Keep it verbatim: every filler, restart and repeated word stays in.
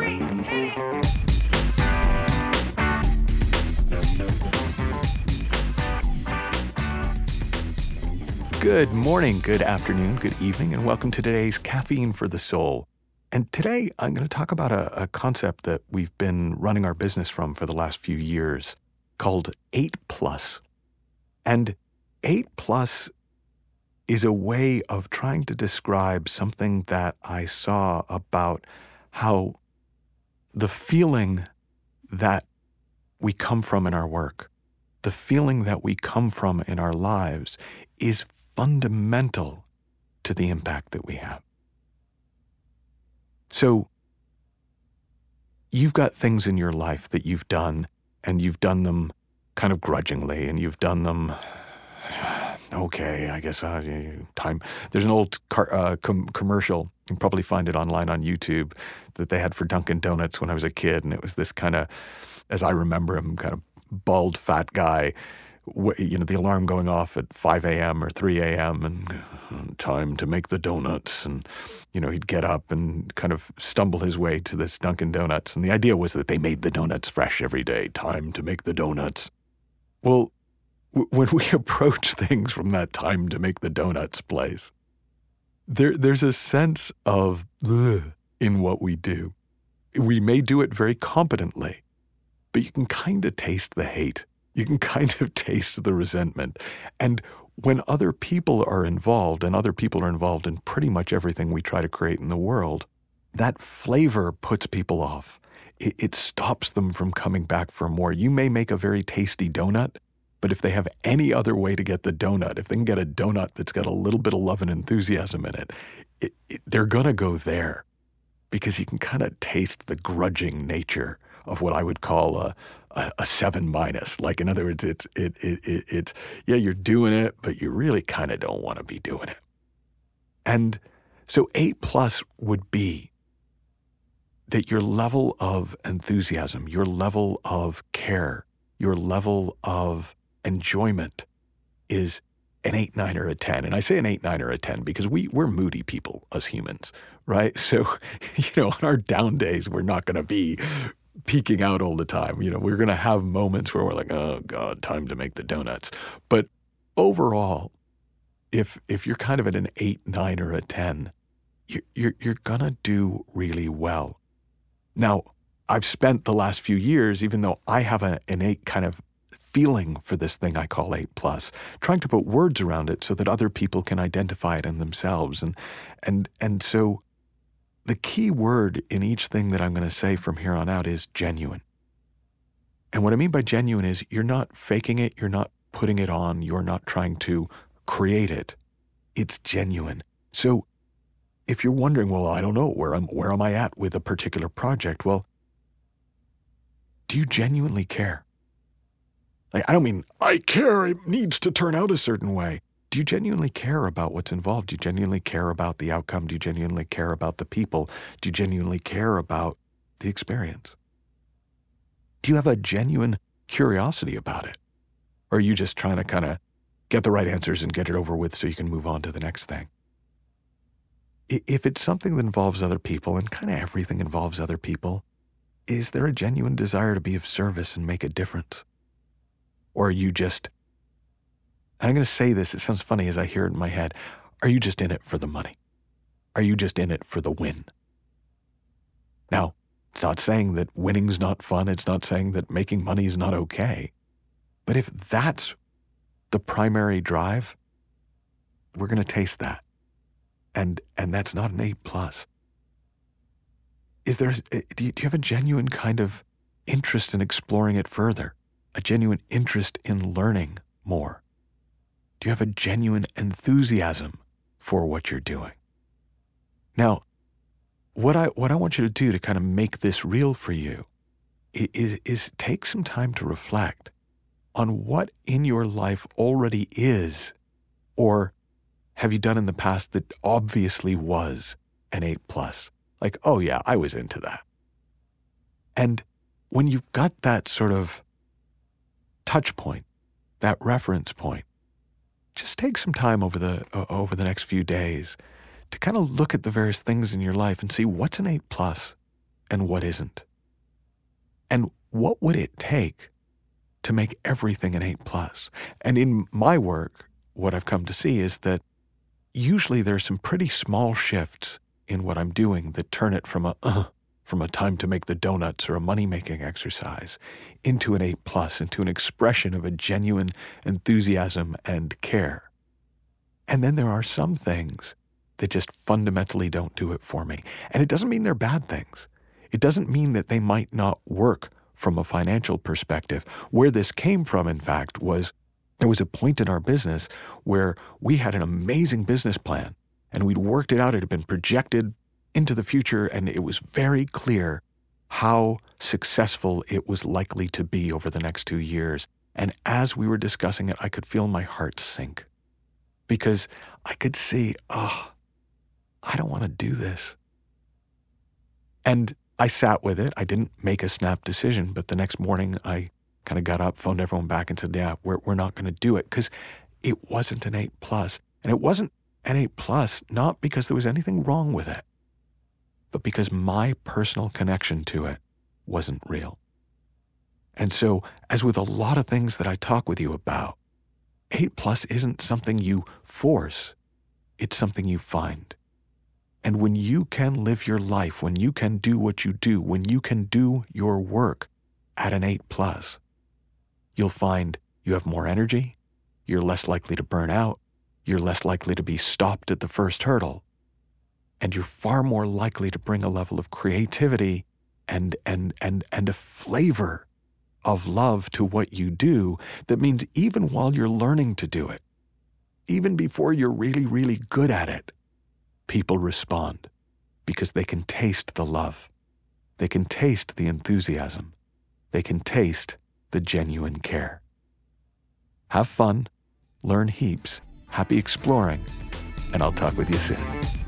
three, hit it. Good morning, good afternoon, good evening, and welcome to today's Caffeine for the Soul. And today I'm going to talk about a, a concept that we've been running our business from for the last few years called eight plus. And eight plus is a way of trying to describe something that I saw about how the feeling that we come from in our work, the feeling that we come from in our lives is fundamental to the impact that we have. So you've got things in your life that you've done, and you've done them kind of grudgingly, and you've done them, okay, I guess, uh, time. There's an old car, uh, com- commercial, you can probably find it online on YouTube, that they had for Dunkin' Donuts when I was a kid, and it was this kind of, as I remember him, kind of bald, fat guy, you know, the alarm going off at five a.m. or three a.m. and time to make the donuts. And, you know, he'd get up and kind of stumble his way to this Dunkin' Donuts. And the idea was that they made the donuts fresh every day. Time to make the donuts. Well, w- when we approach things from that time to make the donuts place, there there's a sense of ugh in what we do. We may do it very competently, but you can kind of taste the hate. You can kind of taste the resentment. And when other people are involved, and other people are involved in pretty much everything we try to create in the world, that flavor puts people off. It, it stops them from coming back for more. You may make a very tasty donut, but if they have any other way to get the donut, if they can get a donut that's got a little bit of love and enthusiasm in it, it, it they're going to go there, because you can kind of taste the grudging nature of what I would call a, a, a seven minus. Like, in other words, it's, it, it, it, it's, yeah, you're doing it, but you really kind of don't want to be doing it. And so eight plus would be that your level of enthusiasm, your level of care, your level of enjoyment is an eight, nine, or a ten. And I say an eight, nine, or a ten because we, we're moody people as humans, right? So, you know, on our down days, we're not going to be peeking out all the time. You know, we're going to have moments where we're like, oh God, time to make the donuts. But overall, if if you're kind of at an eight, nine, or a ten, you're, you're, you're going to do really well. Now, I've spent the last few years, even though I have a, an eight kind of feeling for this thing I call eight plus, trying to put words around it so that other people can identify it in themselves. And and and so the key word in each thing that I'm going to say from here on out is genuine. And what I mean by genuine is you're not faking it, you're not putting it on, you're not trying to create it. It's genuine. So if you're wondering, well, I don't know, where am, where am I at with a particular project? Well, do you genuinely care? Like, I don't mean, I care, it needs to turn out a certain way. Do you genuinely care about what's involved? Do you genuinely care about the outcome? Do you genuinely care about the people? Do you genuinely care about the experience? Do you have a genuine curiosity about it? Or are you just trying to kind of get the right answers and get it over with so you can move on to the next thing? If it's something that involves other people, and kind of everything involves other people, is there a genuine desire to be of service and make a difference? Or are you just, I'm going to say this, it sounds funny as I hear it in my head, are you just in it for the money? Are you just in it for the win? Now, it's not saying that winning's not fun. It's not saying that making money is not okay. But if that's the primary drive, we're going to taste that. And and that's not an eight plus. Is there, do you, do you have a genuine kind of interest in exploring it further? A genuine interest in learning more? Do you have a genuine enthusiasm for what you're doing? Now, what I what I want you to do to kind of make this real for you is, is take some time to reflect on what in your life already is, or have you done in the past that obviously was an eight plus? Like, oh yeah, I was into that. And when you've got that sort of touch point, that reference point, just take some time over the uh, over the next few days to kind of look at the various things in your life and see what's an eight plus. and what isn't? And what would it take to make everything an eight plus? And in my work, what I've come to see is that usually there's some pretty small shifts in what I'm doing that turn it from a uh, from a time to make the donuts or a money-making exercise into an eight plus, into an expression of a genuine enthusiasm and care. And then there are some things that just fundamentally don't do it for me. And it doesn't mean they're bad things. It doesn't mean that they might not work from a financial perspective. Where this came from, in fact, was there was a point in our business where we had an amazing business plan and we'd worked it out. It had been projected into the future, and it was very clear how successful it was likely to be over the next two years. And as we were discussing it, I could feel my heart sink because I could see, oh, I don't want to do this. And I sat with it. I didn't make a snap decision, but the next morning I kind of got up, phoned everyone back and said, yeah, we're, we're not going to do it because it wasn't an eight plus. And it wasn't an eight plus, not because there was anything wrong with it, but because my personal connection to it wasn't real. And so, as with a lot of things that I talk with you about, eight plus isn't something you force, it's something you find. And when you can live your life, when you can do what you do, when you can do your work at an eight plus, you'll find you have more energy, you're less likely to burn out, you're less likely to be stopped at the first hurdle, and you're far more likely to bring a level of creativity and and and and a flavor of love to what you do that means even while you're learning to do it, even before you're really, really good at it, people respond because they can taste the love. They can taste the enthusiasm. They can taste the genuine care. Have fun, learn heaps, happy exploring, and I'll talk with you soon.